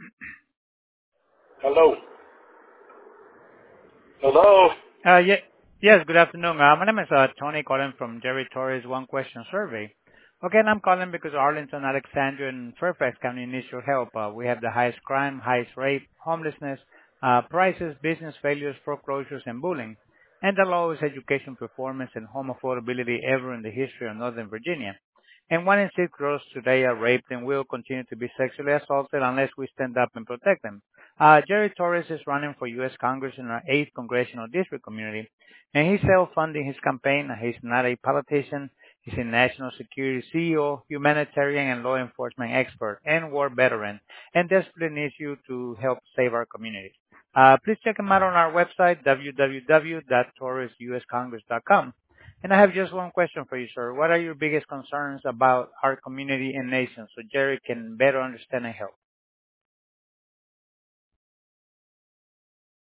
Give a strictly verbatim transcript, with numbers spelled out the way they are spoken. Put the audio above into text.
Hello. Hello. Uh, ye- Yes, good afternoon. Uh, My name is uh Tony calling from Jerry Torres One Question Survey. Okay, and I'm calling because Arlington, Alexandria, and Fairfax County needs your help. Uh, We have the highest crime, highest rape, homelessness, uh prices, business failures, foreclosures, and bullying, and the lowest education performance and home affordability ever in the history of Northern Virginia. And one in six girls today are raped and will continue to be sexually assaulted unless we stand up and protect them. Uh, Jerry Torres is running for U S. Congress in our eighth Congressional District community, and he's self-funding his campaign. He's not a politician. He's a national security C E O, humanitarian and law enforcement expert, and war veteran, and desperately needs you to help save our community. Uh, please check him out on our website, w w w dot torres u s congress dot com. And I have just one question for you, sir. What are your biggest concerns about our community and nation so Jerry can better understand and help?